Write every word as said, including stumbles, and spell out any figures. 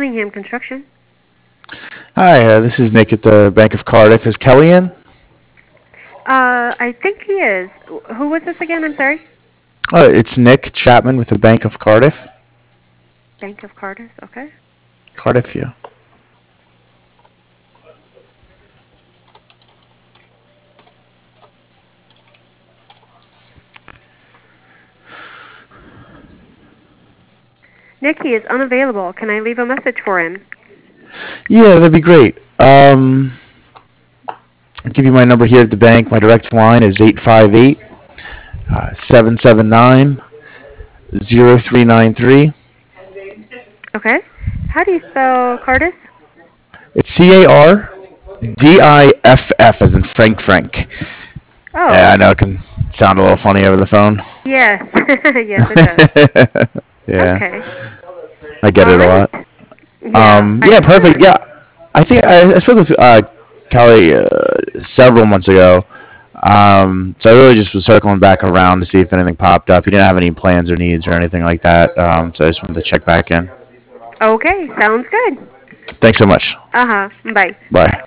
Cunningham Construction. Hi, uh, this is Nick at the Bank of Cardiff. Is Kelly in? Uh, I think he is. Who was this again? I'm sorry. Oh, it's Nick Chapman with the Bank of Cardiff. Bank of Cardiff. Okay. Cardiff, yeah. Nick, he is unavailable. Can I leave a message for him? Yeah, that'd be great. Um, I'll give you my number here at the bank. My direct line is eight five eight, seven seven nine, zero three nine three. Okay. How do you spell Cardiff? It's C A R D I F F as in Frank Frank. Yeah, Oh. I know it can sound a little funny over the phone. Yes. Yes, it does. Yeah. Okay. I get All it a right. lot. Yeah. Um, I yeah, just wanna. perfect. Yeah, I think I, I spoke with uh, Kelly uh, several months ago. Um, so I really just was circling back around to see if anything popped up. He didn't have any plans or needs or anything like that. Um, so I just wanted to check back in. Okay. Sounds good. Thanks so much. Uh huh. Bye. Bye.